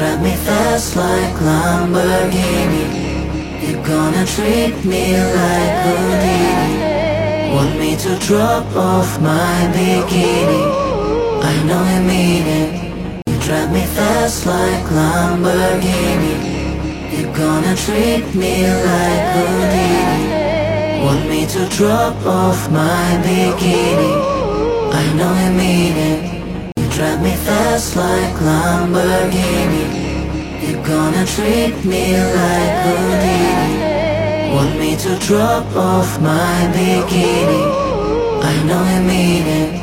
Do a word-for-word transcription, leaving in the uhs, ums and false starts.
drive me fast like Lamborghini. You're gonna treat me like Houdini. Want me to drop off my bikini. I know you mean it. You drive me fast like Lamborghini. You're gonna treat me like Houdini. Want me to drop off my bikini. I know you mean it. You drive me fast like Lamborghini. You're gonna treat me like Houdini. Want me to drop off my bikini. I know you mean it.